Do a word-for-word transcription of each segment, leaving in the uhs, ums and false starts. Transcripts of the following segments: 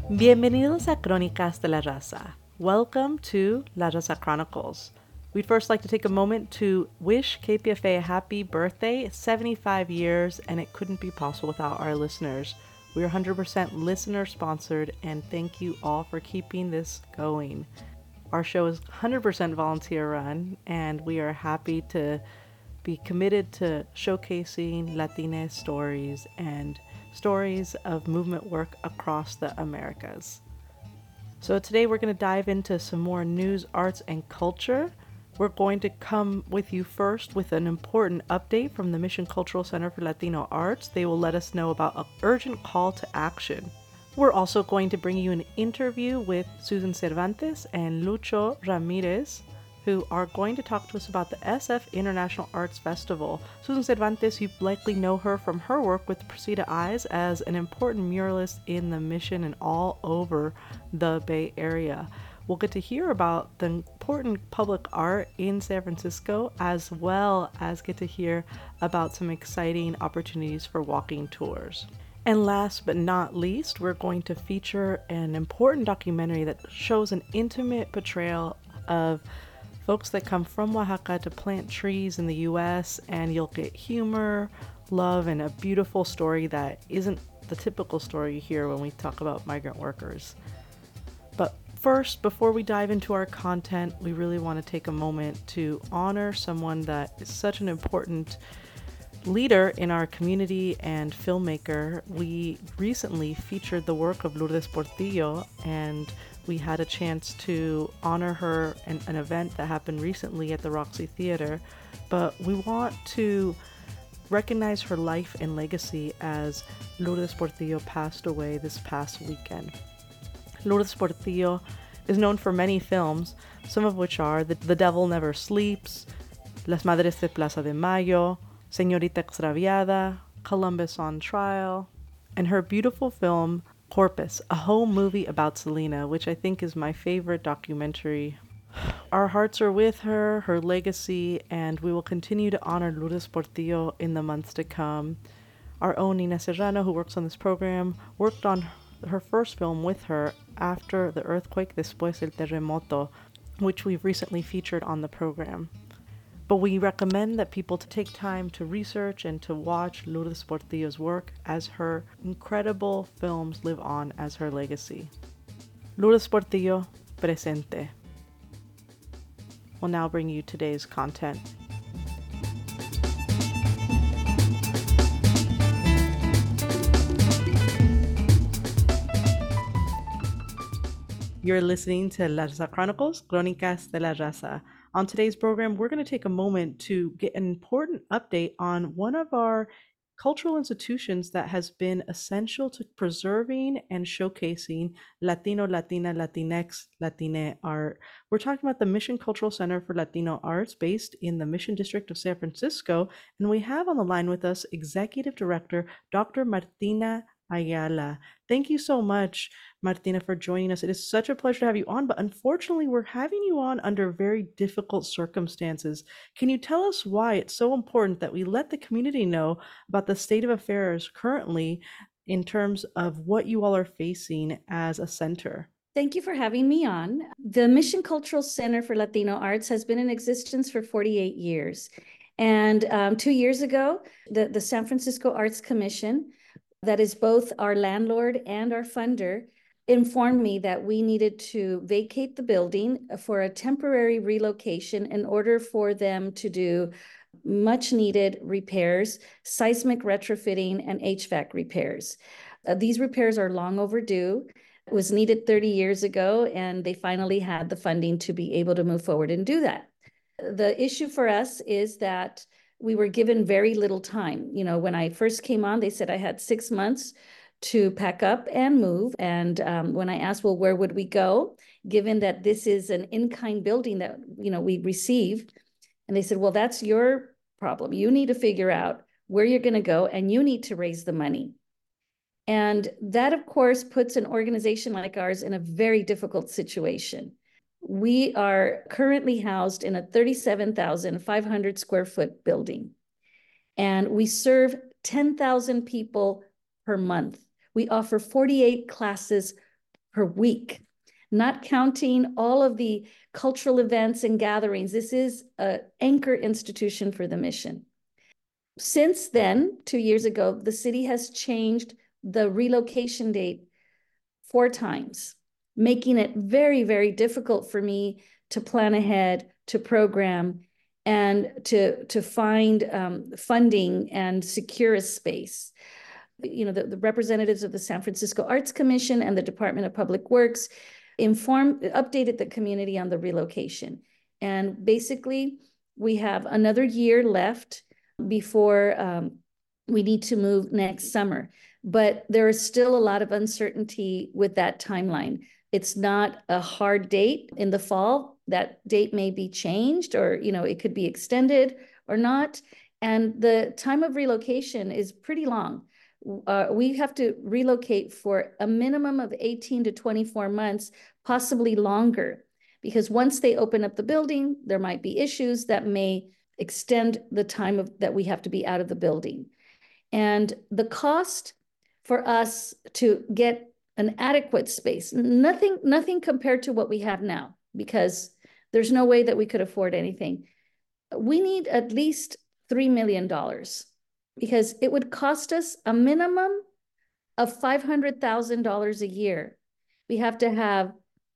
Bienvenidos a Crónicas de la Raza. Welcome to La Raza Chronicles. We'd first like to take a moment to wish K P F A a happy birthday. It's seventy-five years, and it couldn't be possible without our listeners. We are one hundred percent listener sponsored, and thank you all for keeping this going. Our show is one hundred percent volunteer run, and we are happy to be committed to showcasing Latina stories and stories of movement work across the Americas. So today we're going to dive into some more news, arts, and culture. We're going to come with you first with an important update from the Mission Cultural Center for Latino Arts. They will let us know about an urgent call to action. We're also going to bring you an interview with Susan Cervantes and Lucho Ramirez, who are going to talk to us about the S F International Arts Festival. Susan Cervantes, you likely know her from her work with Presida Eyes as an important muralist in the Mission and all over the Bay Area. We'll get to hear about the important public art in San Francisco, as well as get to hear about some exciting opportunities for walking tours. And last but not least, we're going to feature an important documentary that shows an intimate portrayal of folks that come from Oaxaca to plant trees in the U S, and you'll get humor, love, and a beautiful story that isn't the typical story you hear when we talk about migrant workers. But first, before we dive into our content, we really want to take a moment to honor someone that is such an important leader in our community and filmmaker. We recently featured the work of Lourdes Portillo, and we had a chance to honor her in an event that happened recently at the Roxy Theater. But we want to recognize her life and legacy as Lourdes Portillo passed away this past weekend. Lourdes Portillo is known for many films, some of which are The, the Devil Never Sleeps, Las Madres de Plaza de Mayo, Señorita Extraviada, Columbus on Trial, and her beautiful film Corpus, a home movie about Selena, which I think is my favorite documentary. Our hearts are with her, her legacy, and we will continue to honor Lourdes Portillo in the months to come. Our own Nina Serrano, who works on this program, worked on her first film with her after the earthquake, Después el Terremoto, which we've recently featured on the program. But we recommend that people to take time to research and to watch Lourdes Portillo's work, as her incredible films live on as her legacy. Lourdes Portillo, presente. We'll now bring you today's content. You're listening to La Raza Chronicles, Crónicas de la Raza. On today's program, we're going to take a moment to get an important update on one of our cultural institutions that has been essential to preserving and showcasing Latino, Latina, Latinx, Latine art. We're talking about the Mission Cultural Center for Latino Arts, based in the Mission District of San Francisco, and we have on the line with us Executive Director Doctor Martina Ayala. Thank you so much, Martina, for joining us. It is such a pleasure to have you on, but unfortunately, we're having you on under very difficult circumstances. Can you tell us why it's so important that we let the community know about the state of affairs currently in terms of what you all are facing as a center? Thank you for having me on. The Mission Cultural Center for Latino Arts has been in existence for forty-eight years. And um, two years ago, the, the San Francisco Arts Commission, that is both our landlord and our funder, informed me that we needed to vacate the building for a temporary relocation in order for them to do much needed repairs, seismic retrofitting, and H V A C repairs. Uh, these repairs are long overdue. It was needed thirty years ago, and they finally had the funding to be able to move forward and do that. The issue for us is that we were given very little time. You know, when I first came on, they said I had six months to pack up and move. And um, when I asked, well, where would we go, given that this is an in-kind building that, you know, we received, and they said, well, that's your problem. You need to figure out where you're going to go, and you need to raise the money. And that, of course, puts an organization like ours in a very difficult situation. We are currently housed in a thirty-seven thousand five hundred square foot building, and we serve ten thousand people per month. We offer forty-eight classes per week, not counting all of the cultural events and gatherings. This is an anchor institution for the mission. Since then, two years ago, the city has changed the relocation date four times, making it very, very difficult for me to plan ahead, to program, and to, to find um, funding and secure a space. You know, the, the representatives of the San Francisco Arts Commission and the Department of Public Works informed, updated the community on the relocation. And basically, we have another year left before um, we need to move next summer. But there is still a lot of uncertainty with that timeline. It's not a hard date in the fall. That date may be changed, or, you know, it could be extended or not. And the time of relocation is pretty long. Uh, we have to relocate for a minimum of eighteen to twenty-four months, possibly longer, because once they open up the building, there might be issues that may extend the time of that we have to be out of the building. And the cost for us to get an adequate space, nothing, nothing compared to what we have now, because there's no way that we could afford anything. We need at least three million dollars, because it would cost us a minimum of five hundred thousand dollars a year. We have to have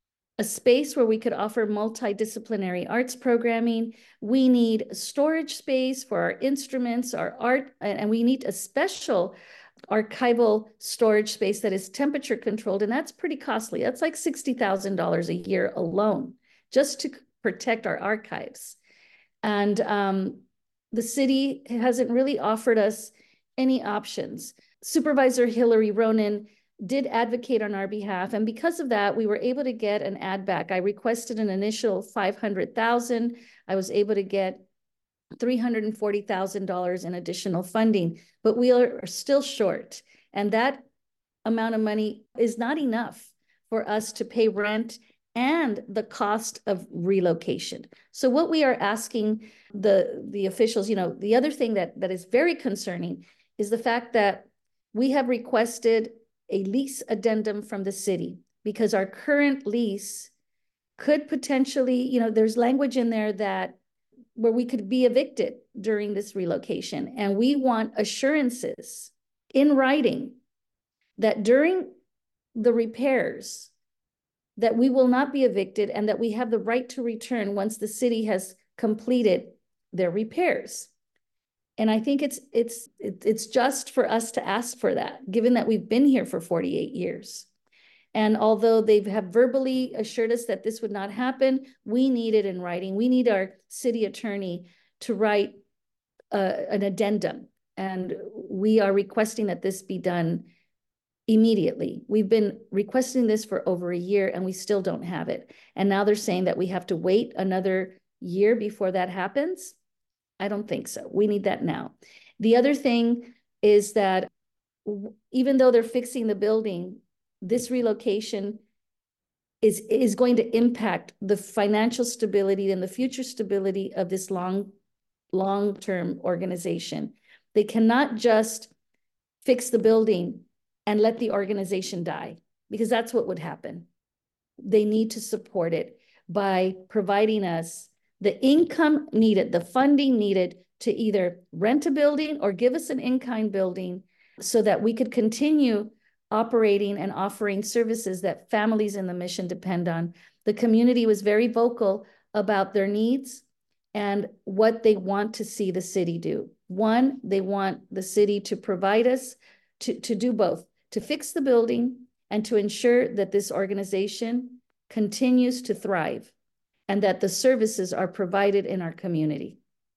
a space where we could offer multidisciplinary arts programming. We need storage space for our instruments, our art, and we need a special archival storage space that is temperature controlled, and that's pretty costly. That's like sixty thousand dollars a year alone, just to protect our archives. And um, the city hasn't really offered us any options. Supervisor Hillary Ronen did advocate on our behalf, and because of that, we were able to get an add back. I requested an initial five hundred thousand dollars. I was able to get three hundred forty thousand dollars in additional funding, but we are still short. And that amount of money is not enough for us to pay rent and the cost of relocation. So what we are asking the, the officials, you know, the other thing that, that is very concerning is the fact that we have requested a lease addendum from the city, because our current lease could potentially, you know, there's language in there that where we could be evicted during this relocation. And we want assurances in writing that during the repairs, that we will not be evicted and that we have the right to return once the city has completed their repairs. And I think it's it's it's just for us to ask for that, given that we've been here for forty-eight years. And although they have verbally assured us that this would not happen, we need it in writing. We need our city attorney to write uh, an addendum. And we are requesting that this be done immediately. We've been requesting this for over a year and we still don't have it. And now they're saying that we have to wait another year before that happens. I don't think so. We need that now. The other thing is that even though they're fixing the building, this relocation is, is going to impact the financial stability and the future stability of this long, long-term organization. They cannot just fix the building and let the organization die, because that's what would happen. They need to support it by providing us the income needed, the funding needed to either rent a building or give us an in-kind building so that we could continue operating and offering services that families in the mission depend on. The community was very vocal about their needs and what they want to see the city do. One, they want the city to provide us to, to do both, to fix the building and to ensure that this organization continues to thrive and that the services are provided in our community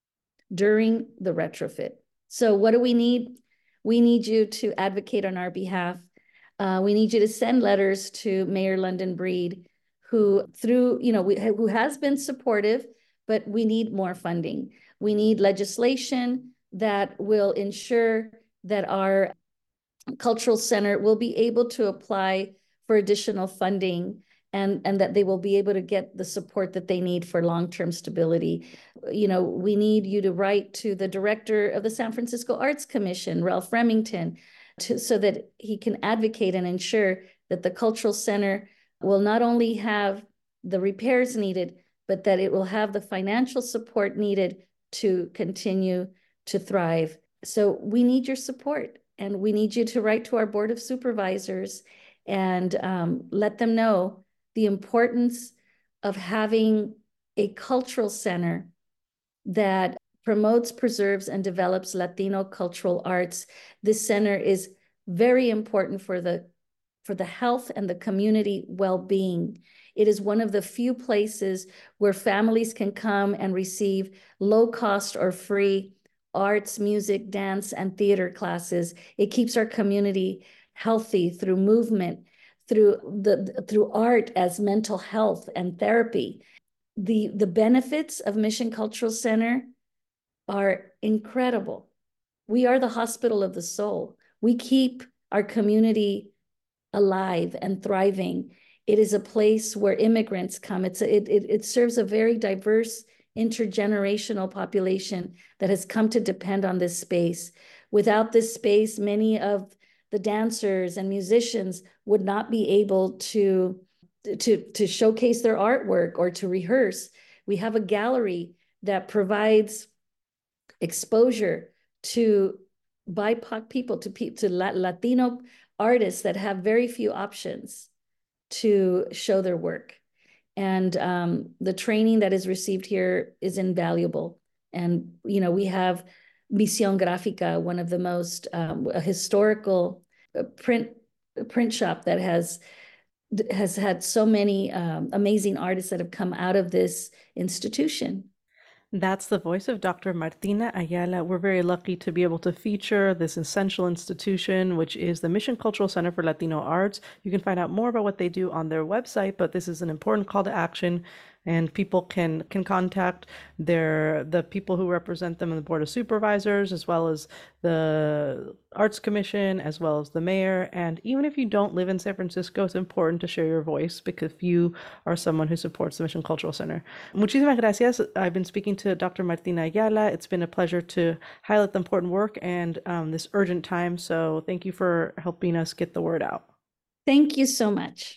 during the retrofit. So what do we need? We need you to advocate on our behalf. Uh, we need you to send letters to Mayor London Breed, who through, you know, we, who has been supportive, but we need more funding. We need legislation that will ensure that our cultural center will be able to apply for additional funding and, and that they will be able to get the support that they need for long-term stability. You know, we need you to write to the director of the San Francisco Arts Commission, Ralph Remington, to, so that he can advocate and ensure that the cultural center will not only have the repairs needed, but that it will have the financial support needed to continue to thrive. So we need your support, and we need you to write to our Board of Supervisors and um, let them know the importance of having a cultural center that promotes, preserves, and develops Latino cultural arts. This center is very important for the for the health and the community well-being. It is one of the few places where families can come and receive low-cost or free arts, music, dance, and theater classes. It keeps our community healthy through movement, through the through art as mental health and therapy. The, the benefits of Mission Cultural Center are incredible. We are the hospital of the soul. We keep our community alive and thriving. It is a place where immigrants come. It's a, it, it, it serves a very diverse intergenerational population that has come to depend on this space. Without this space, many of the dancers and musicians would not be able to, to, to showcase their artwork or to rehearse. We have a gallery that provides exposure to B I P O C people, to, to Latino artists that have very few options to show their work. And um, the training that is received here is invaluable. And, you know, we have Visión Gráfica, one of the most um, a historical print print shop that has has had so many um, amazing artists that have come out of this institution. That's the voice of Doctor Martina Ayala. We're very lucky to be able to feature this essential institution, which is the Mission Cultural Center for Latino Arts. You can find out more about what they do on their website, but this is an important call to action, and people can can contact their the people who represent them in the Board of Supervisors, as well as the Arts Commission, as well as the mayor. And even if you don't live in San Francisco, it's important to share your voice, because you are someone who supports the Mission Cultural Center. Muchísimas gracias. I've been speaking to Doctor Martina Ayala. It's been a pleasure to highlight the important work and um, this urgent time. So thank you for helping us get the word out. Thank you so much.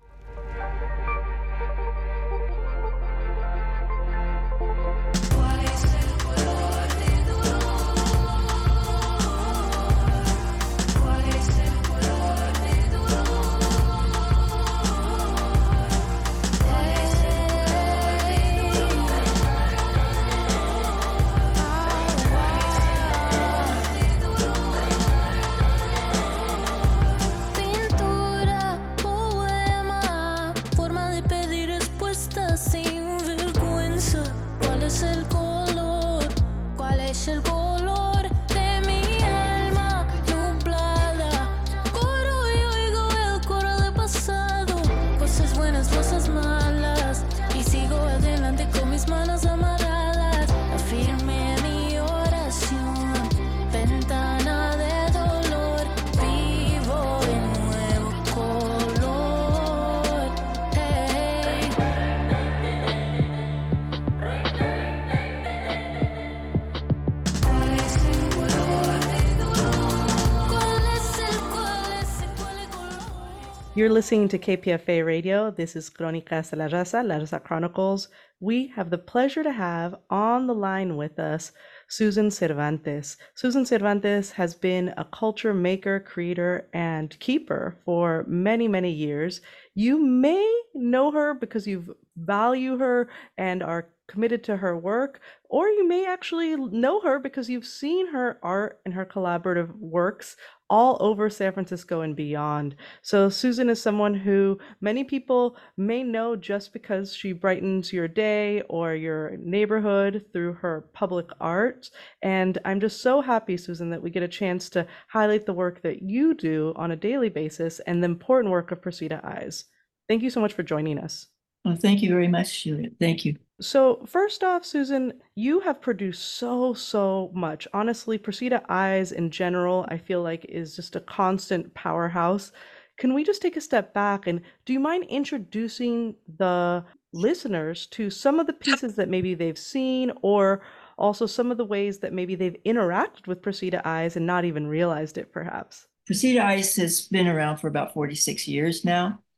You're listening to K P F A Radio. This is Crónicas de la Raza, La Raza Chronicles. We have the pleasure to have on the line with us Susan Cervantes. Susan Cervantes has been a culture maker, creator, and keeper for many, many years. You may know her because you value her and are committed to her work, or you may actually know her because you've seen her art and her collaborative works all over San Francisco and beyond. So Susan is someone who many people may know just because she brightens your day or your neighborhood through her public art. And I'm just so happy, Susan, that we get a chance to highlight the work that you do on a daily basis and the important work of Presida Eyes. Thank you so much for joining us. Well, thank you very much, Juliet. Thank you. So first off, Susan, you have produced so, so much. Honestly, Presida Eyes in general, I feel like is just a constant powerhouse. Can we just take a step back, and do you mind introducing the listeners to some of the pieces that maybe they've seen, or also some of the ways that maybe they've interacted with Presida Eyes and not even realized it, perhaps? Presida Eyes has been around for about forty-six years now.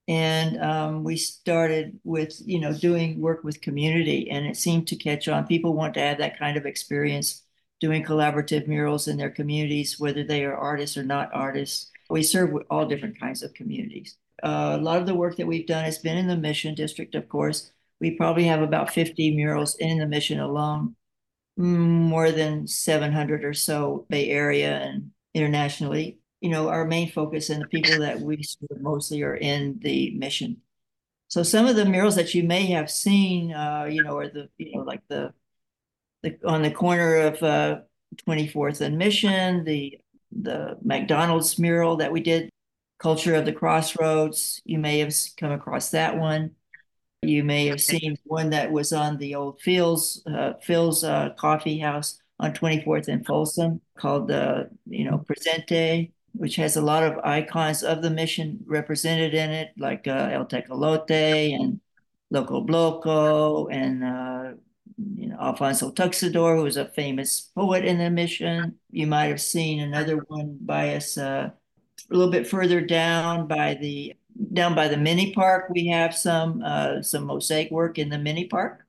And um, we started with, you know, doing work with community, and it seemed to catch on. People want to have that kind of experience doing collaborative murals in their communities, whether they are artists or not artists. We serve all different kinds of communities. Uh, a lot of the work that we've done has been in the Mission District, of course. We probably have about fifty murals in the Mission alone, more than seven hundred or so Bay Area and internationally. You know, our main focus and the people that we serve mostly are in the Mission. So some of the murals that you may have seen, uh, you know, are the, you know, like the, the on the corner of uh, twenty-fourth and Mission, the the McDonald's mural that we did, Culture of the Crossroads. You may have come across that one. You may have seen one that was on the old Phil's uh, Phil's uh, Coffee House on twenty-fourth and Folsom called the, you know, Presente, which has a lot of icons of the Mission represented in it, like uh, El Tecolote and Loco Bloco and uh, you know, Alfonso Tuxedor, who was a famous poet in the Mission. You might have seen another one by us uh, a little bit further down by the down by the mini park. We have some uh, some mosaic work in the mini park.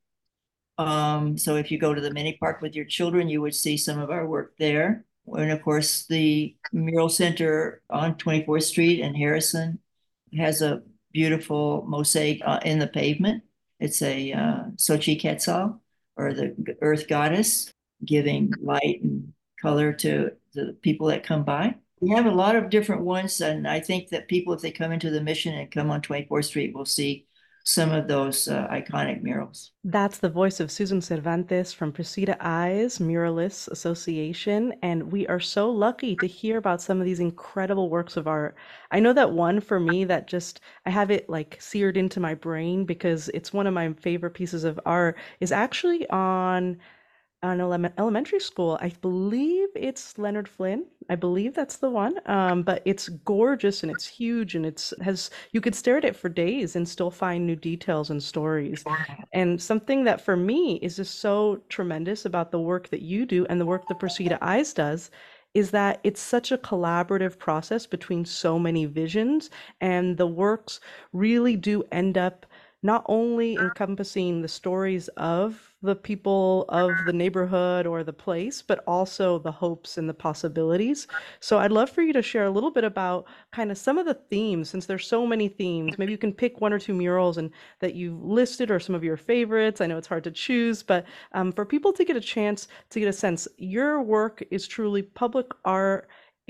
Um, so if you go to the mini park with your children, you would see some of our work there. And of course, the Mural Center on twenty-fourth Street in Harrison has a beautiful mosaic uh, in the pavement. It's a uh, Xochiquetzal, or the earth goddess, giving light and color to the people that come by. We have a lot of different ones, and I think that people, if they come into the Mission and come on twenty-fourth Street, will see some of those uh, iconic murals. That's the voice of Susan Cervantes from Precita Eyes Muralists Association, and we are so lucky to hear about some of these incredible works of art. I know that one for me that just, I have it like seared into my brain because it's one of my favorite pieces of art is actually on an ele- elementary school. I believe it's Leonard Flynn. I believe that's the one. Um, but it's gorgeous and it's huge and it's has you could stare at it for days and still find new details and stories. And something that for me is just so tremendous about the work that you do and the work that Precita Eyes does is that it's such a collaborative process between so many visions, and the works really do end up not only encompassing the stories of the people of the neighborhood or the place, but also the hopes and the possibilities. So I'd love for you to share a little bit about kind of some of the themes, since there's so many themes. Maybe you can pick one or two murals and that you've listed or some of your favorites. I know it's hard to choose, but um, for people to get a chance to get a sense, your work is truly public art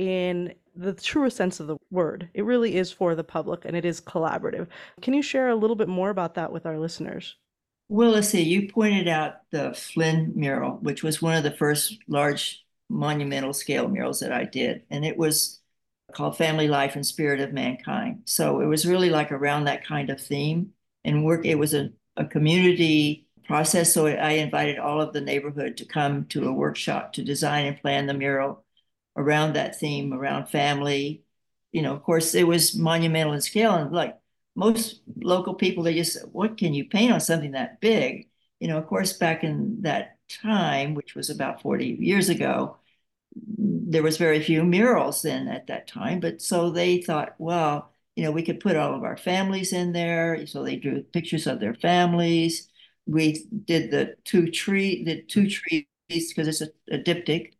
in the truest sense of the word. It really is for the public and it is collaborative. Can you share a little bit more about that with our listeners? Well, let's see, you pointed out the Flynn mural, which was one of the first large monumental scale murals that I did. And it was called Family Life and Spirit of Mankind. So it was really like around that kind of theme and work. It was a, a community process. So I invited all of the neighborhood to come to a workshop to design and plan the mural around that theme, around family. You know, of course, it was monumental in scale. And like most local people, they just, what can you paint on something that big? You know, of course, back in that time, which was about forty years ago, there was very few murals then at that time. But so they thought, well, you know, we could put all of our families in there. So they drew pictures of their families. We did the two tree, the two trees because it's a, a diptych,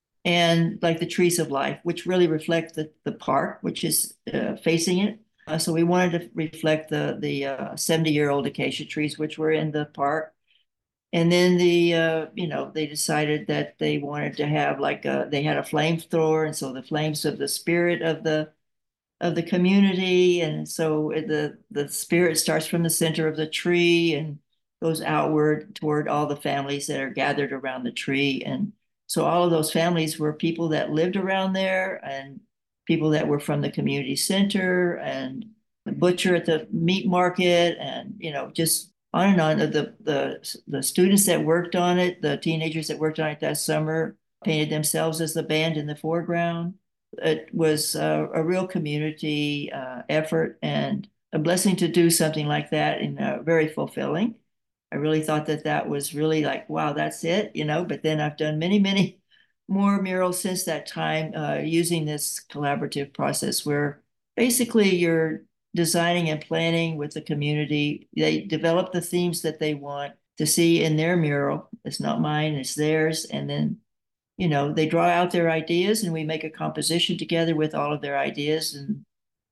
and like the trees of life, which really reflect the, the park, which is uh, facing it. Uh, so we wanted to reflect the the uh, seventy year old acacia trees, which were in the park. And then the uh, you know, they decided that they wanted to have like a, they had a flamethrower, and so the flames of the spirit of the of the community, and so the the spirit starts from the center of the tree and goes outward toward all the families that are gathered around the tree. And so all of those families were people that lived around there and people that were from the community center and the butcher at the meat market, and you know, just on and on. The the the students that worked on it, the teenagers that worked on it that summer, painted themselves as the band in the foreground. It was a, a real community uh, effort and a blessing to do something like that, and uh, very fulfilling. I really thought that that was really like, wow, that's it, you know. But then I've done many, many more murals since that time uh, using this collaborative process where basically you're designing and planning with the community. They develop the themes that they want to see in their mural. It's not mine, it's theirs. And then, you know, they draw out their ideas and we make a composition together with all of their ideas and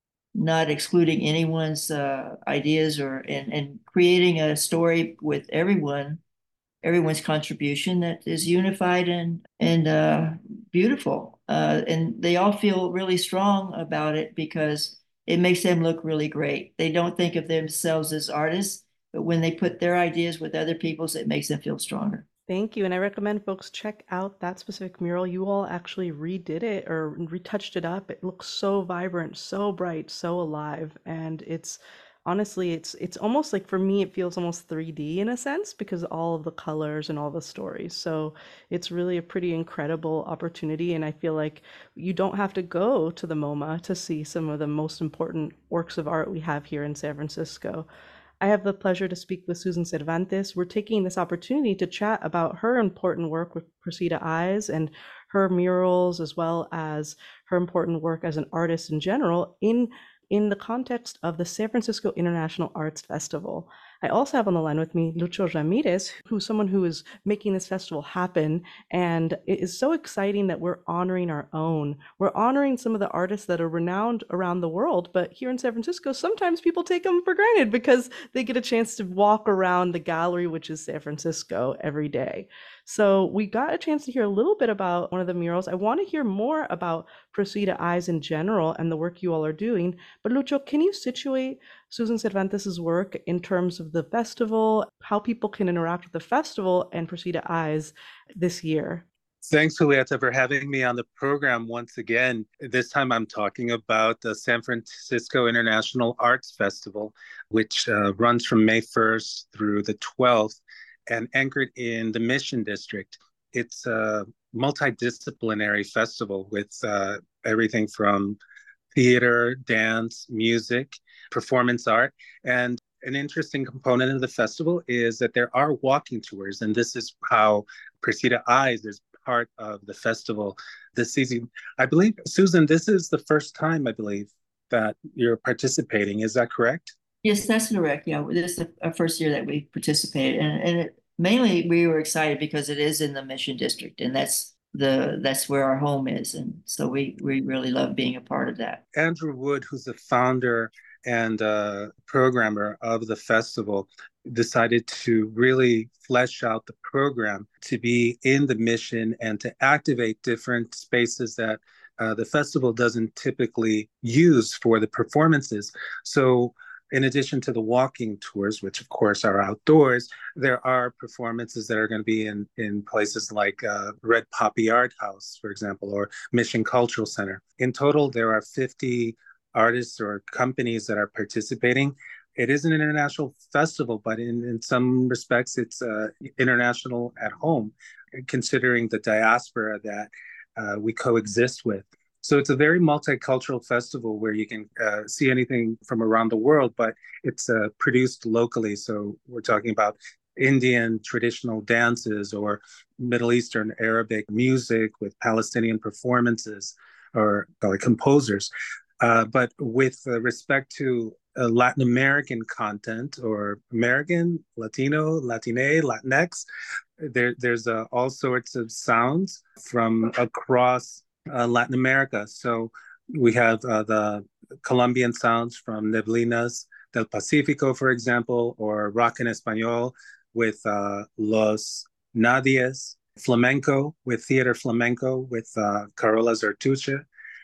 not excluding anyone's uh, ideas or and, and creating a story with everyone, everyone's contribution that is unified and and uh, beautiful. Uh, and they all feel really strong about it because it makes them look really great. They don't think of themselves as artists, but when they put their ideas with other people's, it makes them feel stronger. Thank you. And I recommend folks check out that specific mural. You all actually redid it or retouched it up. It looks so vibrant, so bright, so alive. And it's honestly, it's it's almost like for me, it feels almost three D in a sense because all of the colors and all the stories. So it's really a pretty incredible opportunity. And I feel like you don't have to go to the MoMA to see some of the most important works of art we have here in San Francisco. I have the pleasure to speak with Susan Cervantes. We're taking this opportunity to chat about her important work with Procida Eyes and her murals, as well as her important work as an artist in general in, in the context of the San Francisco International Arts Festival. I also have on the line with me Lucho Ramirez, who's someone who is making this festival happen. And it is so exciting that we're honoring our own. We're honoring some of the artists that are renowned around the world, but here in San Francisco, sometimes people take them for granted because they get a chance to walk around the gallery, which is San Francisco, every day. So we got a chance to hear a little bit about one of the murals. I want to hear more about Procida Eyes in general and the work you all are doing. But Lucho, can you situate Susan Cervantes' work in terms of the festival, how people can interact with the festival and Procida Eyes this year? Thanks, Julieta, for having me on the program once again. This time I'm talking about the San Francisco International Arts Festival, which uh, runs from May first through the twelfth and anchored in the Mission District. It's a multidisciplinary festival with uh, everything from theater, dance, music, performance art. And an interesting component of the festival is that there are walking tours, and this is how Procida Eyes is part of the festival this season. I believe, Susan, this is the first time, I believe, that you're participating. Is that correct? Yes, that's correct. Yeah, this is our first year that we participated, and, and it, mainly we were excited because it is in the Mission District, and that's the that's where our home is, and so we we really love being a part of that. Andrew Wood, who's the founder and uh, programmer of the festival, decided to really flesh out the program to be in the Mission and to activate different spaces that uh, the festival doesn't typically use for the performances. So in addition to the walking tours, which of course are outdoors, there are performances that are going to be in, in places like uh, Red Poppy Art House, for example, or Mission Cultural Center. In total, there are fifty artists or companies that are participating. It is an international festival, but in, in some respects, it's uh, international at home, considering the diaspora that uh, we coexist with. So it's a very multicultural festival where you can uh, see anything from around the world, but it's uh, produced locally. So we're talking about Indian traditional dances or Middle Eastern Arabic music with Palestinian performances or uh, composers. Uh, but with uh, respect to uh, Latin American content or American, Latino, Latine, Latinx, there, there's uh, all sorts of sounds from across uh, Latin America. So we have uh, the Colombian sounds from Neblinas del Pacífico, for example, or rock en español with uh, Los Nadies, flamenco with Theater Flamenco with uh, Carola Zertuche.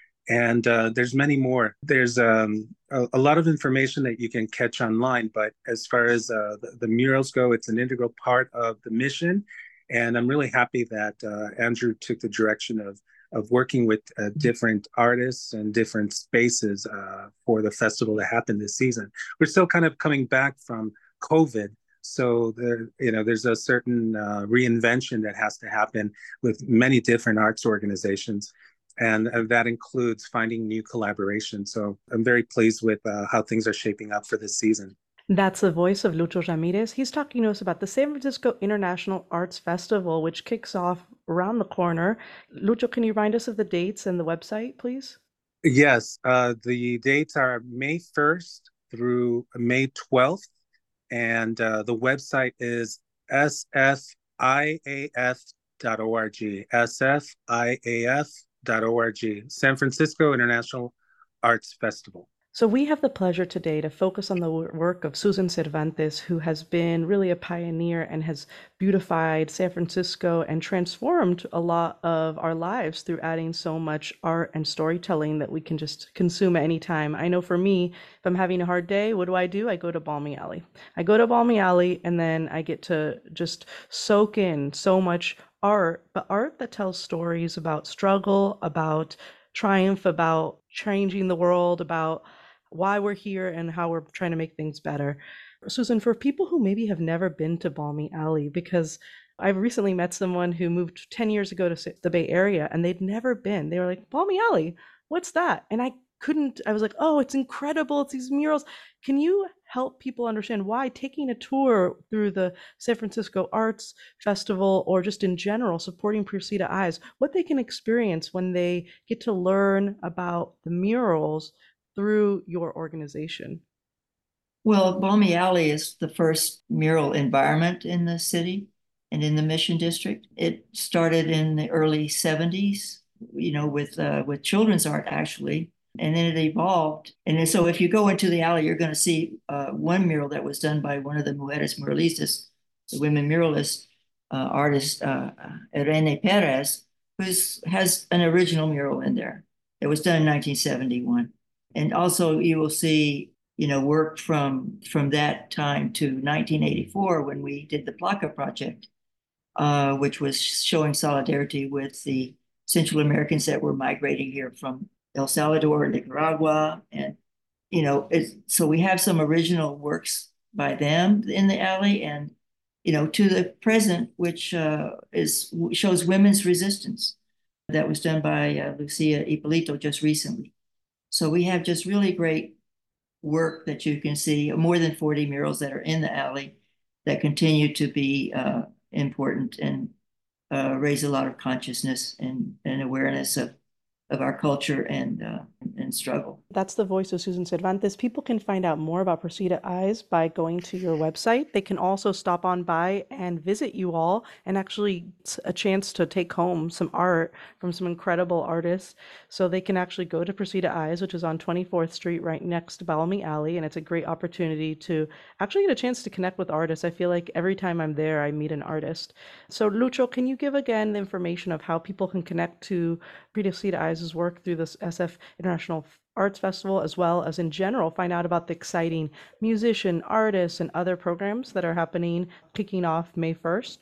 And uh, there's many more. There's um, a, a lot of information that you can catch online, but as far as uh, the, the murals go, it's an integral part of the mission. And I'm really happy that uh, Andrew took the direction of, of working with uh, different artists and different spaces uh, for the festival to happen this season. We're still kind of coming back from COVID. So there, you know, there's a certain uh, reinvention that has to happen with many different arts organizations. And uh, that includes finding new collaborations. So I'm very pleased with uh, how things are shaping up for this season. That's the voice of Lucho Ramirez. He's talking to us about the San Francisco International Arts Festival, which kicks off around the corner. Lucho, can you remind us of the dates and the website, please? Yes, uh, the dates are May first through May twelfth, and uh, the website is s f i a f dot org, s f i a f dot org, San Francisco International Arts Festival. So, we have the pleasure today to focus on the work of Susan Cervantes, who has been really a pioneer and has beautified San Francisco and transformed a lot of our lives through adding so much art and storytelling that we can just consume at any time. I know for me, if I'm having a hard day, what do I do? I go to Balmy Alley. I go to Balmy Alley and then I get to just soak in so much art, but art that tells stories about struggle, about triumph, about changing the world, about why we're here and how we're trying to make things better. Susan, for people who maybe have never been to Balmy Alley, because I've recently met someone who moved ten years ago to the Bay Area and they'd never been. They were like, Balmy Alley, what's that? And I couldn't, I was like, oh, it's incredible. It's these murals. Can you help people understand why taking a tour through the San Francisco Arts Festival or just in general supporting Precita Eyes, what they can experience when they get to learn about the murals through your organization? Well, Balmy Alley is the first mural environment in the city and in the Mission District. It started in the early seventies, you know, with uh, with children's art actually, and then it evolved. And then, so if you go into the alley, you're going to see uh, one mural that was done by one of the Mujeres Muralistas, the women muralist uh, artist, uh, Irene Perez, who has an original mural in there. It was done in nineteen seventy-one. And also you will see, you know, work from from that time to nineteen eighty-four when we did the Placa project, uh, which was showing solidarity with the Central Americans that were migrating here from El Salvador, Nicaragua, and you know, it's, so we have some original works by them in the alley, and you know, to the present, which uh, is shows women's resistance that was done by uh, Lucia Ippolito just recently. So we have just really great work that you can see, more than forty murals that are in the alley that continue to be uh, important and uh, raise a lot of consciousness and, and awareness of, of our culture and, uh, and struggle. That's the voice of Susan Cervantes. People can find out more about Precita Eyes by going to your website. They can also stop on by and visit you all and actually a chance to take home some art from some incredible artists. So they can actually go to Precita Eyes, which is on twenty-fourth Street right next to Balmy Alley. And it's a great opportunity to actually get a chance to connect with artists. I feel like every time I'm there, I meet an artist. So Lucho, can you give again the information of how people can connect to Precita Eyes' work through this S F International Arts Festival, as well as in general find out about the exciting musician, artists, and other programs that are happening kicking off May first?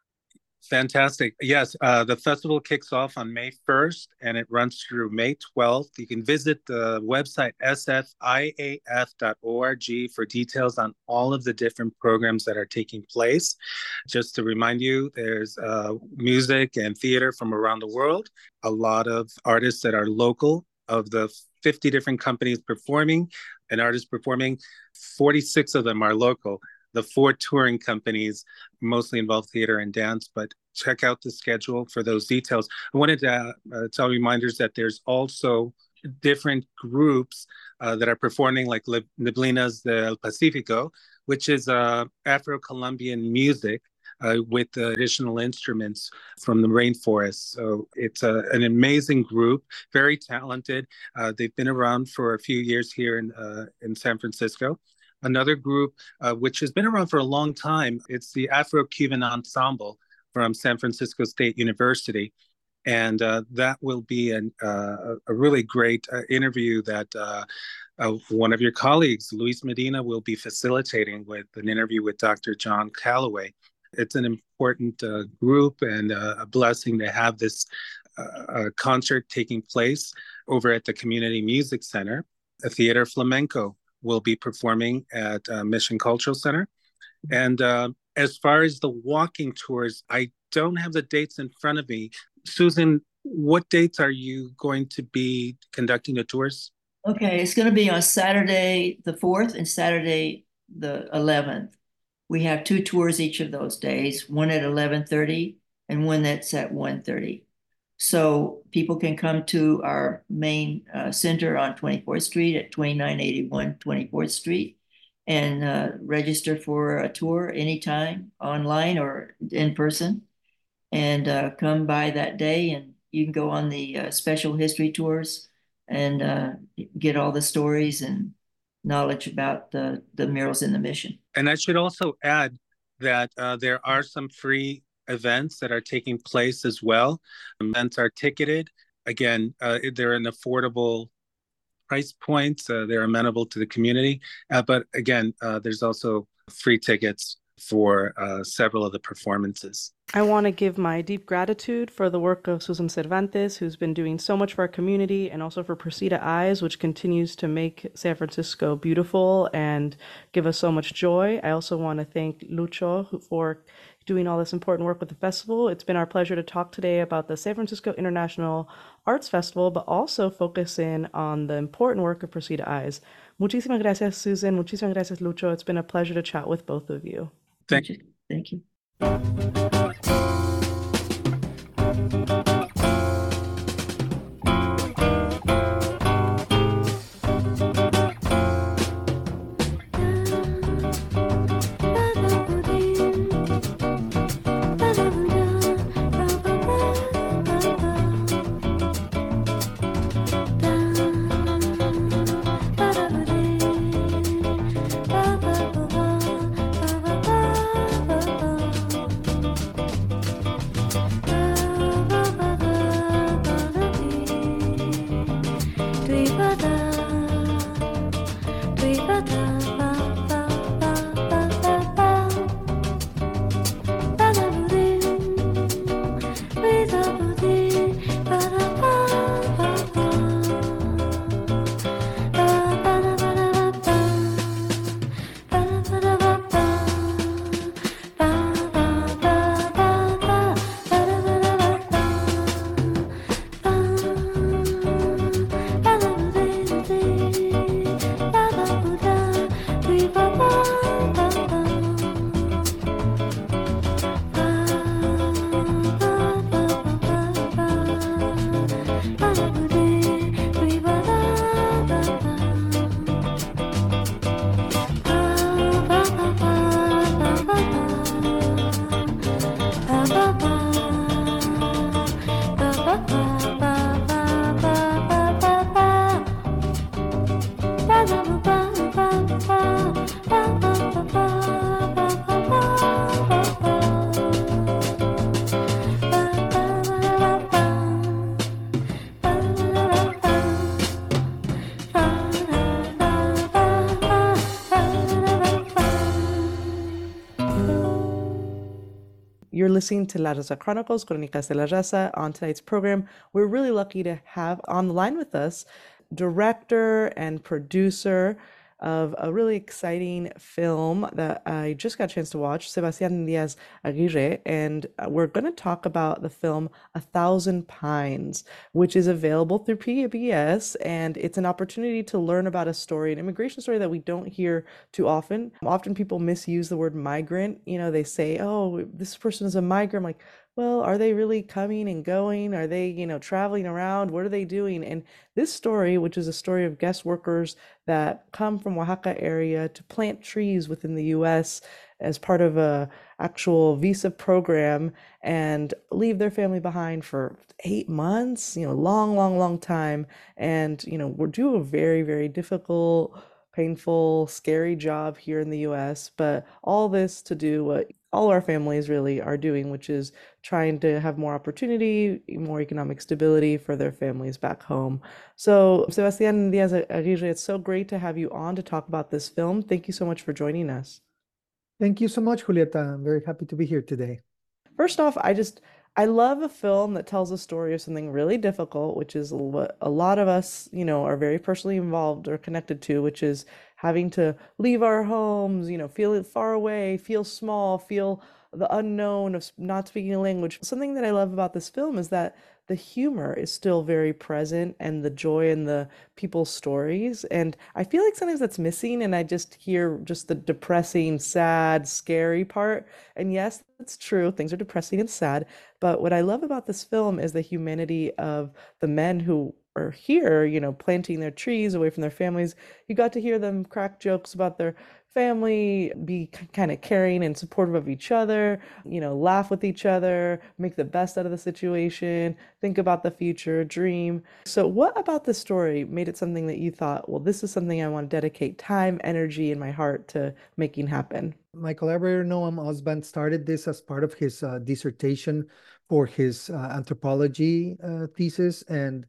Fantastic. Yes, uh, the festival kicks off on May first and it runs through May twelfth. You can visit the website s f i a f dot org for details on all of the different programs that are taking place. Just to remind you, there's uh, music and theater from around the world, a lot of artists that are local. Of the fifty different companies performing and artists performing, forty-six of them are local. The four touring companies mostly involve theater and dance, but check out the schedule for those details. I wanted to uh, tell reminders that there's also different groups uh, that are performing, like Neblinas del Pacifico, which is uh, Afro-Colombian music uh, with uh, additional instruments from the rainforest. So it's a, an amazing group, very talented. Uh, they've been around for a few years here in, uh, in San Francisco. Another group, uh, which has been around for a long time, it's the Afro-Cuban Ensemble from San Francisco State University. And uh, that will be an, uh, a really great uh, interview that uh, uh, one of your colleagues, Luis Medina, will be facilitating with an interview with Doctor John Calloway. It's an important uh, group and uh, a blessing to have this uh, concert taking place over at the Community Music Center. A Theater Flamenco will be performing at uh, Mission Cultural Center. And uh, as far as the walking tours, I don't have the dates in front of me. Susan, what dates are you going to be conducting the tours? Okay, it's going to be on Saturday the fourth and Saturday the eleventh. We have two tours each of those days, one at eleven thirty and one that's at one thirty. So people can come to our main uh, center on twenty-fourth Street at twenty-nine eighty-one twenty-fourth Street and uh, register for a tour anytime, online or in person, and uh, come by that day. And you can go on the uh, special history tours and uh, get all the stories and knowledge about the, the murals in the mission. And I should also add that uh, there are some free events that are taking place as well. Events are ticketed. Again, uh, they're an affordable price points. Uh, they're amenable to the community. Uh, but again, uh, there's also free tickets for uh, several of the performances. I want to give my deep gratitude for the work of Susan Cervantes, who's been doing so much for our community, and also for Presida Eyes, which continues to make San Francisco beautiful and give us so much joy. I also want to thank Lucho for doing all this important work with the festival. It's been our pleasure to talk today about the San Francisco International Arts Festival, but also focus in on the important work of Presida Eyes. Muchísimas gracias, Susan. Muchísimas gracias, Lucho. It's been a pleasure to chat with both of you. Thank you. Thank you. You're listening to La Raza Chronicles, Crónicas de la Raza. On tonight's program, we're really lucky to have on the line with us director and producer of a really exciting film that I just got a chance to watch, Sebastián Diaz Aguirre, and we're going to talk about the film A Thousand Pines, which is available through P B S, and it's an opportunity to learn about a story, an immigration story that we don't hear too often. Often people misuse the word migrant. You know, they say, oh, this person is a migrant. I'm like, well, are they really coming and going? Are they, you know, traveling around? What are they doing? And this story, which is a story of guest workers that come from Oaxaca area to plant trees within the U S as part of a actual visa program and leave their family behind for eight months, you know, long, long, long time. And, you know, we're doing a very, very difficult, painful, scary job here in the U S, but all this to do what all our families really are doing, which is trying to have more opportunity, more economic stability for their families back home. So, Sebastián Diaz Aguirre, it's so great to have you on to talk about this film. Thank you so much for joining us. Thank you so much, Julieta. I'm very happy to be here today. First off, I just, I love a film that tells a story of something really difficult, which is what a lot of us, you know, are very personally involved or connected to, which is having to leave our homes, you know, feel far away, feel small, feel the unknown of not speaking a language. Something that I love about this film is that the humor is still very present and the joy in the people's stories. And I feel like sometimes that's missing, and I just hear just the depressing, sad, scary part. And yes, that's true. Things are depressing and sad. But what I love about this film is the humanity of the men who are here, you know, planting their trees away from their families. You got to hear them crack jokes about their family, be kind of caring and supportive of each other, you know, laugh with each other, make the best out of the situation, think about the future, dream. So, what about the story made it something that you thought, well, this is something I want to dedicate time, energy, and my heart to making happen? My collaborator Noam Osband started this as part of his uh, dissertation for his uh, anthropology uh, thesis, and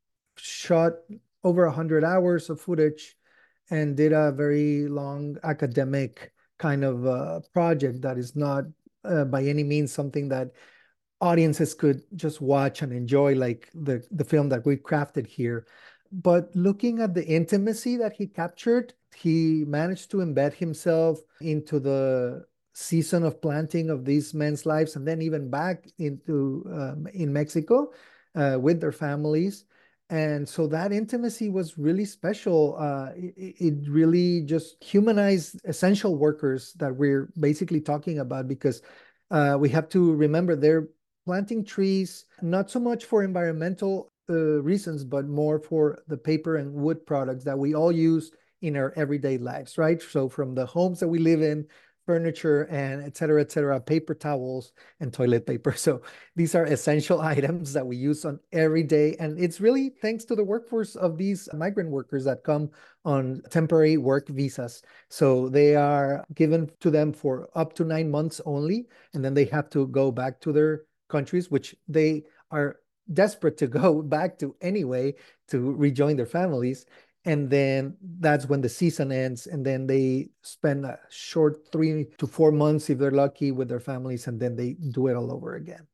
shot over one hundred hours of footage and did a very long academic kind of uh, project that is not uh, by any means something that audiences could just watch and enjoy, like the, the film that we crafted here. But looking at the intimacy that he captured, he managed to embed himself into the season of planting of these men's lives, and then even back into um, in Mexico uh, with their families. And so that intimacy was really special. Uh, it, it really just humanized essential workers that we're basically talking about, because uh, we have to remember they're planting trees, not so much for environmental uh, reasons, but more for the paper and wood products that we all use in our everyday lives, right? So from the homes that we live in, furniture and et cetera, et cetera, paper towels and toilet paper. So these are essential items that we use on every day. And it's really thanks to the workforce of these migrant workers that come on temporary work visas. So they are given to them for up to nine months only, and then they have to go back to their countries, which they are desperate to go back to anyway to rejoin their families. And then that's when the season ends, and then they spend a short three to four months, if they're lucky, with their families, and then they do it all over again.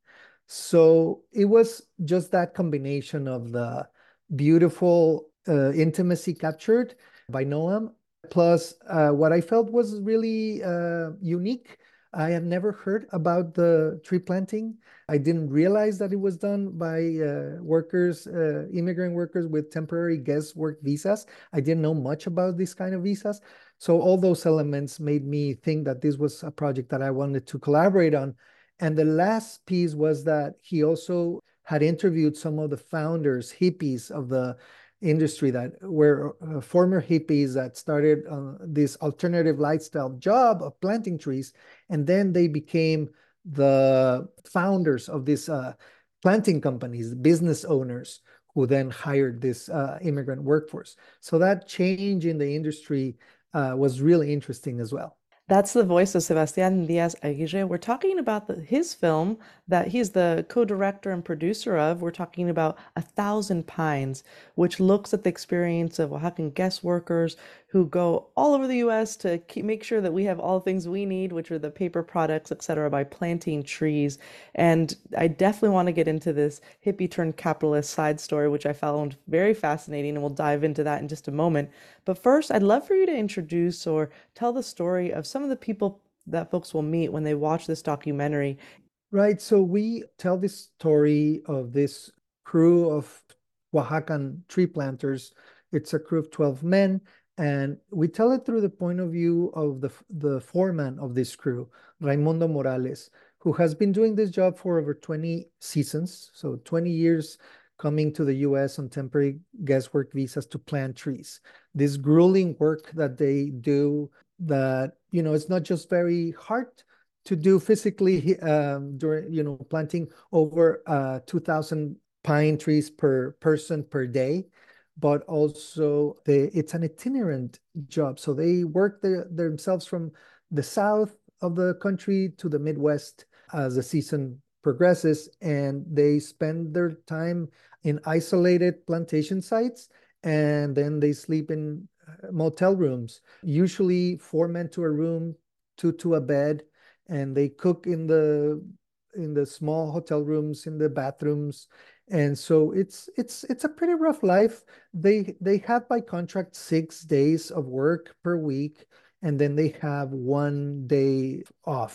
So it was just that combination of the beautiful uh, intimacy captured by Noam, plus uh, what I felt was really uh, unique. I had never heard about the tree planting. I didn't realize that it was done by uh, workers, uh, immigrant workers with temporary guest work visas. I didn't know much about this kind of visas. So all those elements made me think that this was a project that I wanted to collaborate on. And the last piece was that he also had interviewed some of the founders, hippies of the industry, that were uh, former hippies that started uh, this alternative lifestyle job of planting trees, and then they became the founders of these uh, planting companies, business owners, who then hired this uh, immigrant workforce. So that change in the industry uh, was really interesting as well. That's the voice of Sebastián Diaz Aguirre. We're talking about the, his film that he's the co-director and producer of. We're talking about A Thousand Pines, which looks at the experience of Oaxacan guest workers who go all over the U S to keep, make sure that we have all the things we need, which are the paper products, et cetera, by planting trees. And I definitely want to get into this hippie turned capitalist side story, which I found very fascinating, and we'll dive into that in just a moment. But first, I'd love for you to introduce or tell the story of some of the people that folks will meet when they watch this documentary. Right. So we tell this story of this crew of Oaxacan tree planters. It's a crew of twelve men, and we tell it through the point of view of the, the foreman of this crew, Raimundo Morales, who has been doing this job for over twenty seasons, so twenty years, coming to the U S on temporary guest work visas to plant trees. This grueling work that they do, that, you know, it's not just very hard to do physically, um, during, you know, planting over uh, two thousand pine trees per person per day, but also they, it's an itinerant job. So they work the, themselves from the south of the country to the Midwest as the season progresses, and they spend their time in isolated plantation sites, and then they sleep in motel rooms, usually four men to a room, two to a bed, and they cook in the in the small hotel rooms, in the bathrooms. And so it's it's it's a pretty rough life. They they have by contract six days of work per week, and then they have one day off.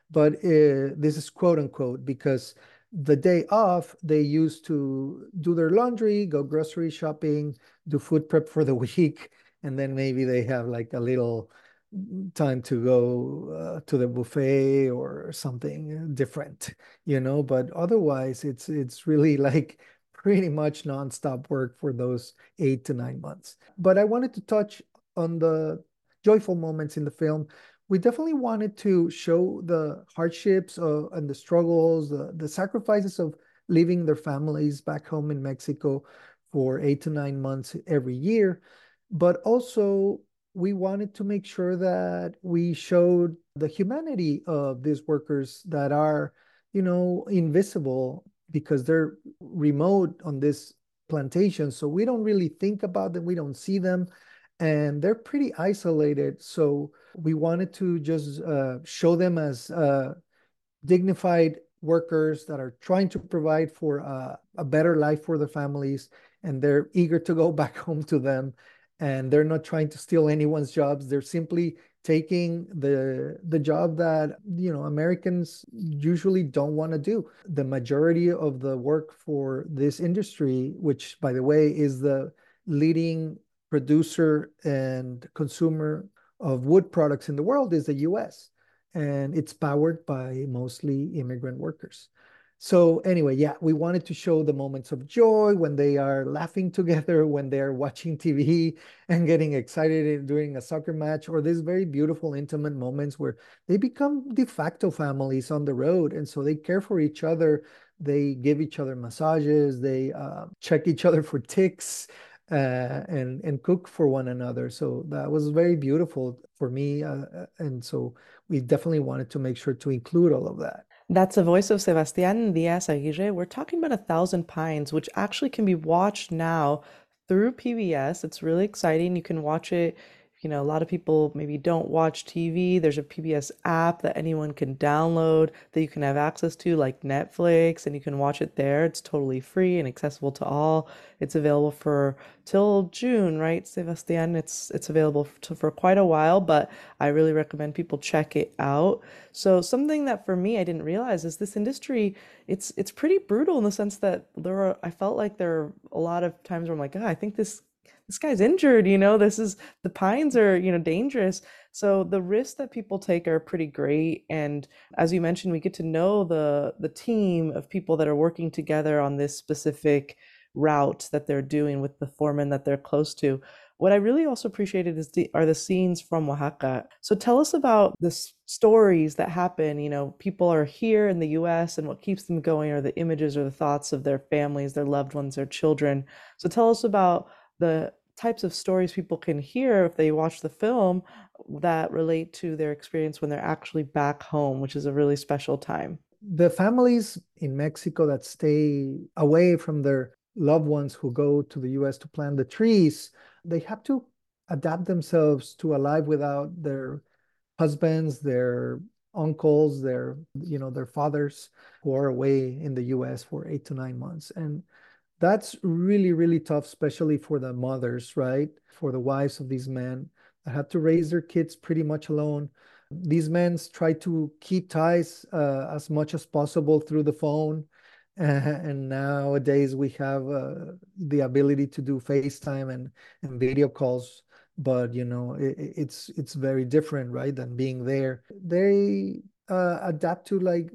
but uh, this is quote unquote because the day off, they used to do their laundry, go grocery shopping, do food prep for the week, and then maybe they have like a little time to go uh, to the buffet or something different, you know. But otherwise, it's it's really like pretty much nonstop work for those eight to nine months. But I wanted to touch on the joyful moments in the film. We definitely wanted to show the hardships uh, and the struggles, the, the sacrifices of leaving their families back home in Mexico for eight to nine months every year. But also, we wanted to make sure that we showed the humanity of these workers that are, you know, invisible because they're remote on this plantation. So we don't really think about them, we don't see them, and they're pretty isolated. So we wanted to just uh, show them as uh, dignified workers that are trying to provide for uh, a better life for their families, and they're eager to go back home to them. And they're not trying to steal anyone's jobs. They're simply taking the the job that, you know, Americans usually don't want to do. The majority of the work for this industry, which by the way is the leading producer and consumer of wood products in the world, is the U S, and it's powered by mostly immigrant workers. So anyway, yeah, we wanted to show the moments of joy when they are laughing together, when they're watching T V and getting excited during a soccer match, or these very beautiful, intimate moments where they become de facto families on the road. And so they care for each other. They give each other massages. They uh, check each other for ticks. Uh, and and cook for one another. So that was very beautiful for me, uh, and so we definitely wanted to make sure to include all of that. That's the voice of Sebastián Diaz Aguirre. We're talking about A Thousand Pines, which actually can be watched now through P B S. It's really exciting. You can watch it. You know, a lot of people maybe don't watch T V. There's a P B S app that anyone can download that you can have access to, like Netflix, and you can watch it there. It's totally free and accessible to all. It's available for till June, right, Sebastian? It's it's available to, for quite a while, but I really recommend people check it out. So something that for me I didn't realize is this industry, it's it's pretty brutal in the sense that there are I felt like there are a lot of times where I'm like, oh, I think this this guy's injured, you know, this is the pines are, you know, dangerous. So the risks that people take are pretty great. And as you mentioned, we get to know the the team of people that are working together on this specific route that they're doing with the foreman that they're close to. What I really also appreciated is the are the scenes from Oaxaca. So tell us about the s- stories that happen. You know, people are here in the U S and what keeps them going are the images or the thoughts of their families, their loved ones, their children. So tell us about the types of stories people can hear if they watch the film that relate to their experience when they're actually back home, which is a really special time. The families in Mexico that stay away from their loved ones who go to the U S to plant the trees, they have to adapt themselves to a life without their husbands, their uncles, their, you know, their fathers who are away in the U S for eight to nine months. And that's really, really tough, especially for the mothers, right? For the wives of these men that have to raise their kids pretty much alone. These men try to keep ties uh, as much as possible through the phone. Uh, and nowadays we have uh, the ability to do FaceTime and, and video calls. But, you know, it, it's it's very different, right, than being there. They uh, adapt to like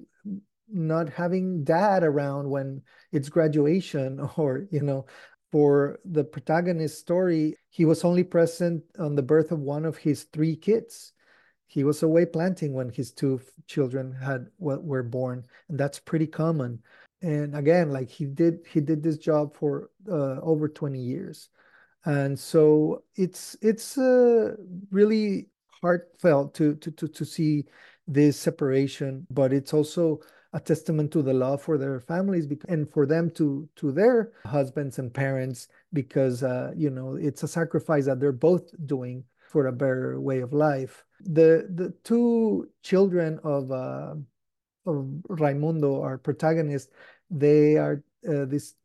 not having dad around when it's graduation, or, you know, for the protagonist's story, he was only present on the birth of one of his three kids. He was away planting when his two children had what were born, and that's pretty common. And again, like he did he did this job for uh, over twenty years. And so it's it's uh, really heartfelt to, to to to see this separation, but it's also a testament to the love for their families and for them to to their husbands and parents, because uh, you know, it's a sacrifice that they're both doing for a better way of life. The the two children of uh, of Raimundo, our protagonist, they are uh, these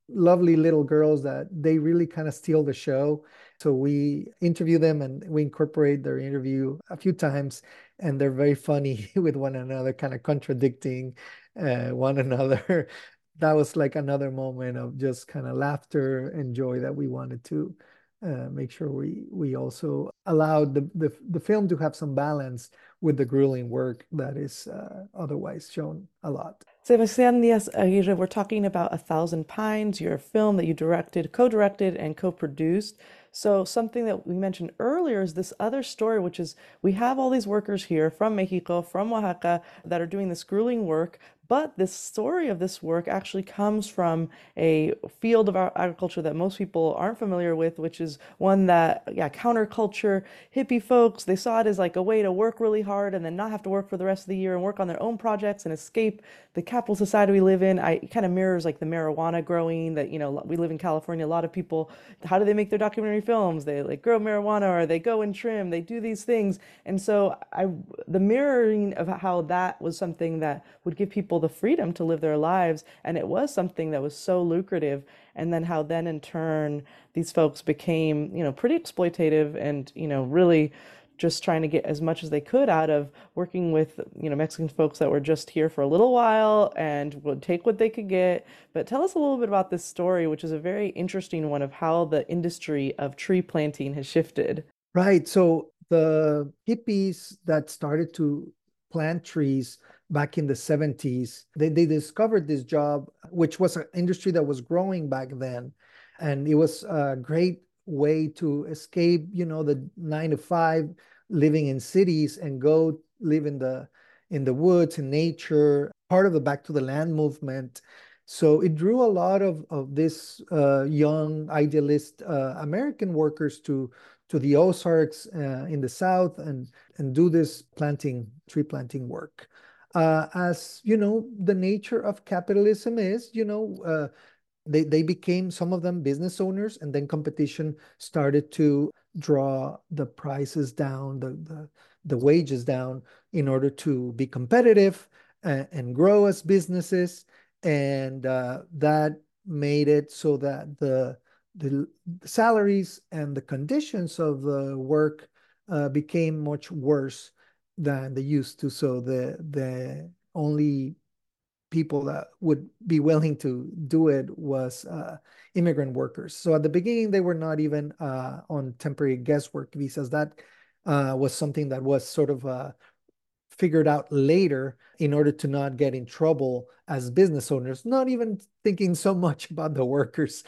lovely little girls that they really kind of steal the show. So we interview them and we incorporate their interview a few times, and they're very funny with one another, kind of contradicting uh, one another. That was like another moment of just kind of laughter and joy that we wanted to uh, make sure we we also allowed the, the the film to have some balance with the grueling work that is uh, otherwise shown a lot. Sebastián Díaz Aguirre, we're talking about A Thousand Pines, your film that you directed, co-directed, and co-produced. So something that we mentioned earlier is this other story, which is we have all these workers here from Mexico, from Oaxaca, that are doing this grueling work, but this story of this work actually comes from a field of our agriculture that most people aren't familiar with, which is one that, yeah, counterculture, hippie folks, they saw it as like a way to work really hard and then not have to work for the rest of the year and work on their own projects and escape the capital society we live in. I, it kind of mirrors like the marijuana growing that, you know, we live in California. A lot of people, how do they make their documentary films? They like grow marijuana or they go and trim, they do these things. And so I, the mirroring of how that was something that would give people the freedom to live their lives. And it was something that was so lucrative. And then how then in turn, these folks became, you know, pretty exploitative and, you know, really just trying to get as much as they could out of working with, you know, Mexican folks that were just here for a little while and would take what they could get. But tell us a little bit about this story, which is a very interesting one of how the industry of tree planting has shifted. Right. So the hippies that started to plant trees back in the seventies, they, they discovered this job, which was an industry that was growing back then. And it was a great way to escape, you know, the nine to five living in cities and go live in the in the woods, in nature, part of the Back to the Land movement. So it drew a lot of, of this uh, young idealist uh, American workers to to the Ozarks uh, in the South and and do this planting, tree planting work. Uh, as you know, the nature of capitalism is, you know, uh, they they became, some of them, business owners, and then competition started to draw the prices down, the the, the wages down in order to be competitive and, and grow as businesses, and uh, that made it so that the the salaries and the conditions of the work uh, became much worse than they used to. So the the only people that would be willing to do it was uh, immigrant workers. So at the beginning, they were not even uh, on temporary guest work visas. That uh, was something that was sort of uh, figured out later in order to not get in trouble as business owners, not even thinking so much about the workers,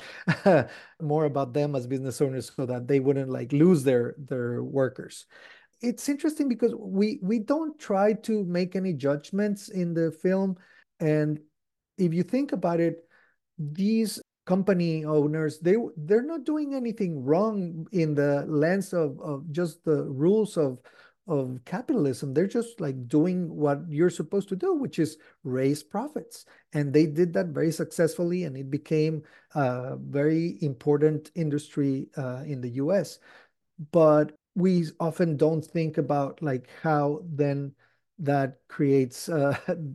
more about them as business owners so that they wouldn't like lose their, their workers. It's interesting because we we don't try to make any judgments in the film. And if you think about it, these company owners, they they're not doing anything wrong in the lens of, of just the rules of of capitalism. They're just like doing what you're supposed to do, which is raise profits. And they did that very successfully, and it became a very important industry uh, in the U S. But we often don't think about like how then that creates uh,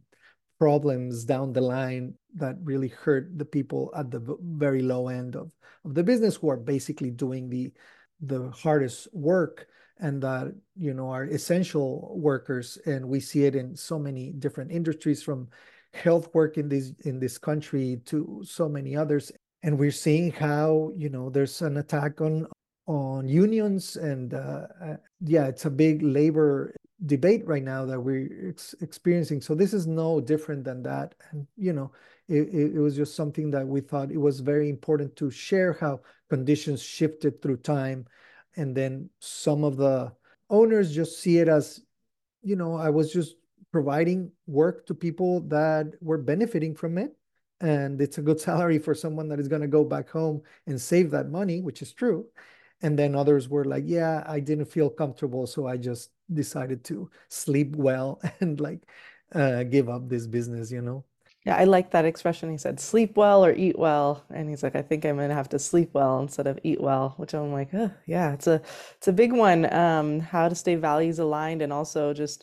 problems down the line that really hurt the people at the very low end of, of the business, who are basically doing the the hardest work, and that, you know, are essential workers. And we see it in so many different industries, from health work in this in this country to so many others. And we're seeing how, you know, there's an attack on on unions, and uh, uh, yeah, it's a big labor debate right now that we're ex experiencing. So this is no different than that. And, you know, it, it, it was just something that we thought it was very important to share, how conditions shifted through time. And then some of the owners just see it as, you know, I was just providing work to people that were benefiting from it. And it's a good salary for someone that is going to go back home and save that money, which is true. And then others were like, yeah, I didn't feel comfortable, so I just decided to sleep well and like uh, give up this business, you know? Yeah, I like that expression. He said, sleep well or eat well. And he's like, I think I'm gonna have to sleep well instead of eat well, which I'm like, oh, yeah, it's a it's a big one. Um, how to stay values aligned and also just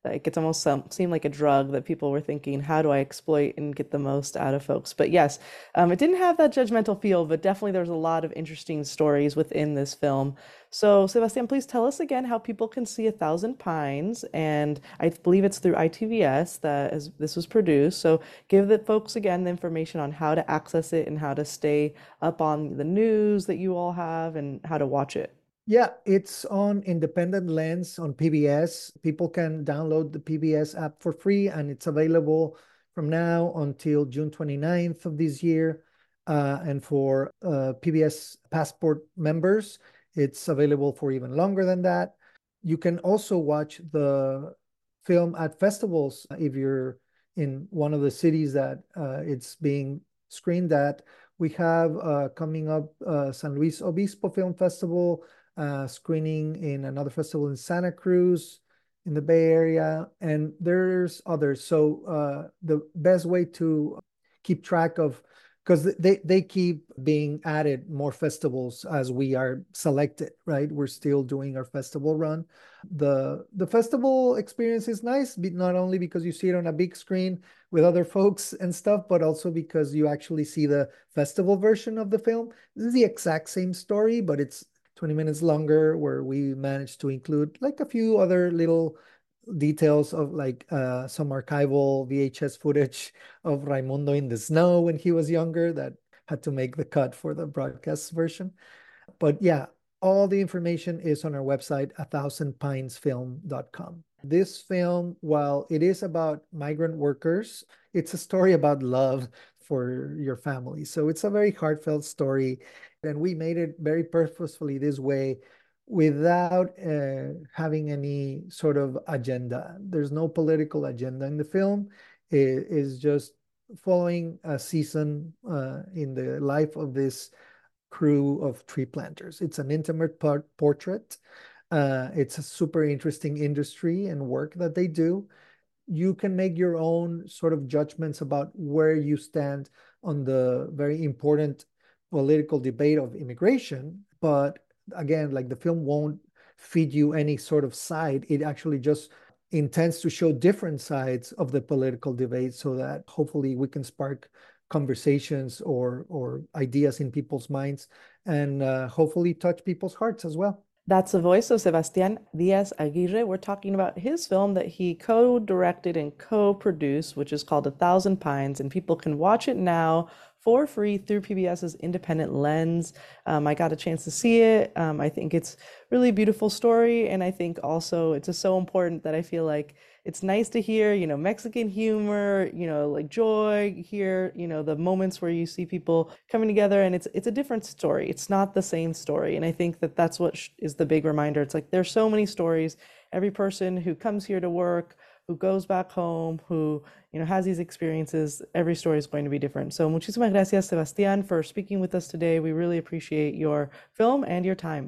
Like it's almost some, seemed like a drug that people were thinking, how do I exploit and get the most out of folks? But yes, um, it didn't have that judgmental feel, but definitely there's a lot of interesting stories within this film. So Sebastian, please tell us again how people can see A Thousand Pines, and I believe it's through I T V S that as this was produced. So give the folks again the information on how to access it and how to stay up on the news that you all have and how to watch it. Yeah, it's on Independent Lens on P B S. People can download the P B S app for free, and it's available from now until June twenty-ninth of this year. Uh, and for uh, P B S Passport members, it's available for even longer than that. You can also watch the film at festivals if you're in one of the cities that uh, it's being screened at. We have uh, coming up uh, San Luis Obispo Film Festival, Uh, screening in another festival in Santa Cruz in the Bay Area, and there's others. So uh, the best way to keep track of, because they, they keep being added more festivals as we are selected, right? We're still doing our festival run. The, the festival experience is nice, not only because you see it on a big screen with other folks and stuff, but also because you actually see the festival version of the film. This is the exact same story, but it's twenty minutes longer, where we managed to include like a few other little details of like uh, some archival V H S footage of Raimundo in the snow when he was younger that had to make the cut for the broadcast version. But yeah, all the information is on our website, a thousand pines film dot com. This film, while it is about migrant workers, it's a story about love for your family. So it's a very heartfelt story. And we made it very purposefully this way without uh, having any sort of agenda. There's no political agenda in the film. It is just following a season uh, in the life of this crew of tree planters. It's an intimate part portrait. Uh, it's a super interesting industry and work that they do. You can make your own sort of judgments about where you stand on the very important political debate of immigration. But again, like the film won't feed you any sort of side. It actually just intends to show different sides of the political debate so that hopefully we can spark conversations or, or ideas in people's minds and uh, hopefully touch people's hearts as well. That's the voice of Sebastián Díaz Aguirre. We're talking about his film that he co-directed and co-produced, which is called A Thousand Pines, and people can watch it now for free through PBS's Independent Lens. Um, I got a chance to see it. Um, I think it's really beautiful story, and I think also it's just so important that I feel like it's nice to hear, you know, Mexican humor, you know, like joy, hear, you know, the moments where you see people coming together, and it's it's a different story. It's not the same story, and I think that that's what is the big reminder. It's like there's so many stories. Every person who comes here to work, who goes back home, who, you know, has these experiences, every story is going to be different. So muchísimas gracias, Sebastián, for speaking with us today. We really appreciate your film and your time.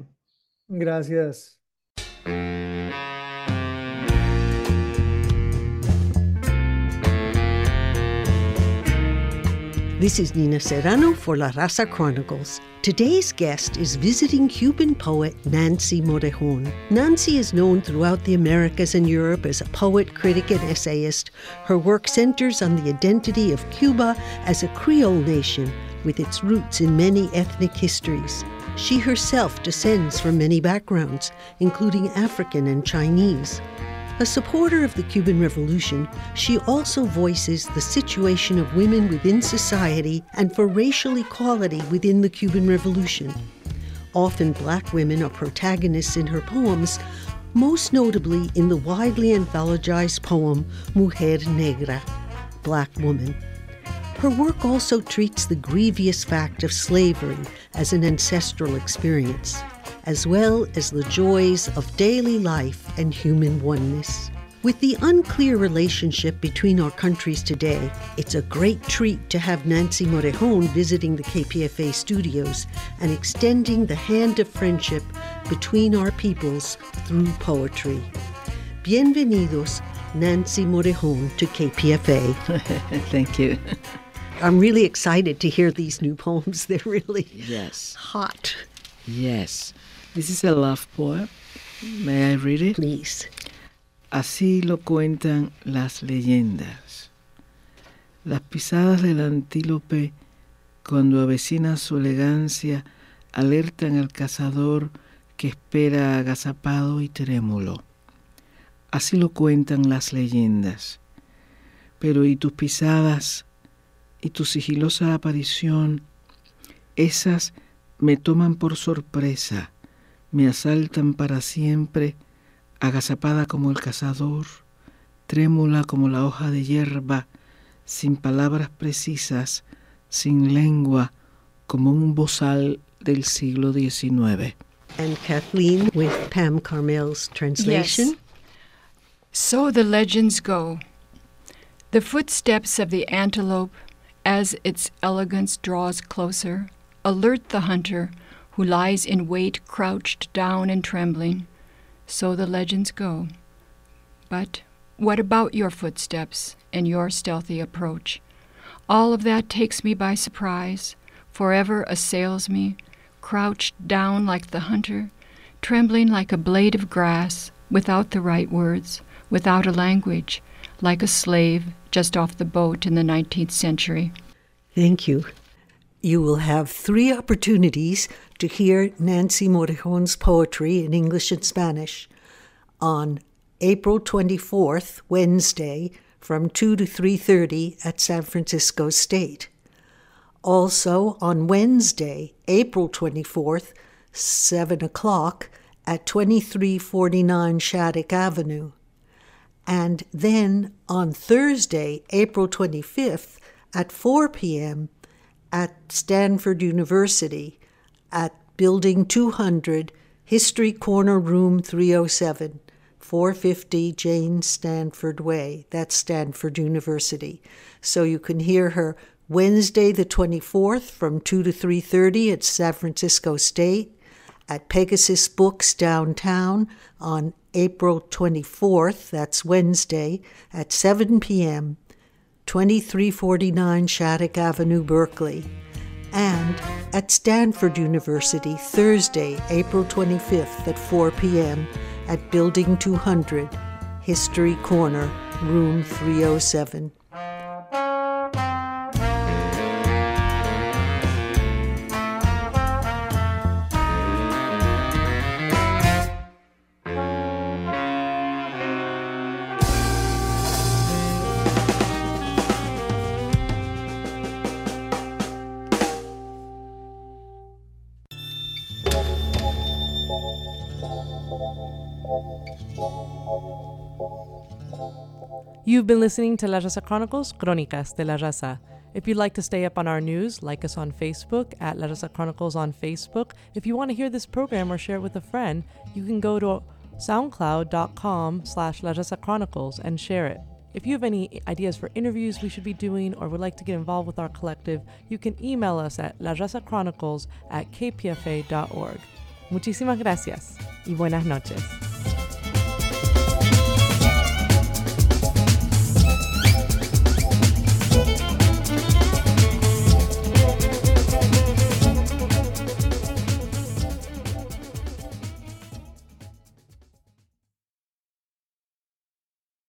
Gracias. This is Nina Serrano for La Raza Chronicles. Today's guest is visiting Cuban poet Nancy Morejon. Nancy is known throughout the Americas and Europe as a poet, critic, and essayist. Her work centers on the identity of Cuba as a Creole nation with its roots in many ethnic histories. She herself descends from many backgrounds, including African and Chinese. A supporter of the Cuban Revolution, she also voices the situation of women within society and for racial equality within the Cuban Revolution. Often Black women are protagonists in her poems, most notably in the widely anthologized poem Mujer Negra, Black Woman. Her work also treats the grievous fact of slavery as an ancestral experience, as well as the joys of daily life and human oneness. With the unclear relationship between our countries today, it's a great treat to have Nancy Morejon visiting the K P F A studios and extending the hand of friendship between our peoples through poetry. Bienvenidos, Nancy Morejon, to K P F A. Thank you. I'm really excited to hear these new poems. They're really yes. hot. Yes. This is a love poem. May I read it? Please. Así lo cuentan las leyendas. Las pisadas del antílope, cuando avecina su elegancia, alertan al cazador que espera agazapado y trémulo. Así lo cuentan las leyendas. Pero ¿y tus pisadas y tu sigilosa aparición? Esas me toman por sorpresa, me asaltan para siempre, agazapada como el cazador, trémula como la hoja de hierba, sin palabras precisas, sin lengua, como un bozal del siglo diecinueve. And Kathleen with Pam Carmel's translation. Yes. So the legends go. The footsteps of the antelope, as its elegance draws closer, alert the hunter who lies in wait, crouched down and trembling. So the legends go. But what about your footsteps and your stealthy approach? All of that takes me by surprise, forever assails me, crouched down like the hunter, trembling like a blade of grass, without the right words, without a language, like a slave just off the boat in the nineteenth century. Thank you. You will have three opportunities to hear Nancy Morejon's poetry in English and Spanish on April twenty-fourth, Wednesday, from two to three thirty at San Francisco State. Also on Wednesday, April twenty-fourth, seven o'clock at twenty-three forty-nine Shattuck Avenue. And then on Thursday, April twenty-fifth at four p.m. at Stanford University at Building two hundred, History Corner, Room three oh seven, four fifty Jane Stanford Way. That's Stanford University. So you can hear her Wednesday the twenty-fourth from two to three thirty at San Francisco State, at Pegasus Books downtown on April twenty-fourth, that's Wednesday, at seven p.m., twenty-three forty-nine Shattuck Avenue, Berkeley, and at Stanford University Thursday, April twenty-fifth at four p.m. at Building two hundred, History Corner, Room three oh seven. You've been listening to La Raza Chronicles, Crónicas de la Raza. If you'd like to stay up on our news, like us on Facebook at La Raza Chronicles on Facebook. If you want to hear this program or share it with a friend, you can go to soundcloud.com slash La Raza Chronicles and share it. If you have any ideas for interviews we should be doing or would like to get involved with our collective, you can email us at larazachronicles at k p f a dot org. Muchísimas gracias y buenas noches.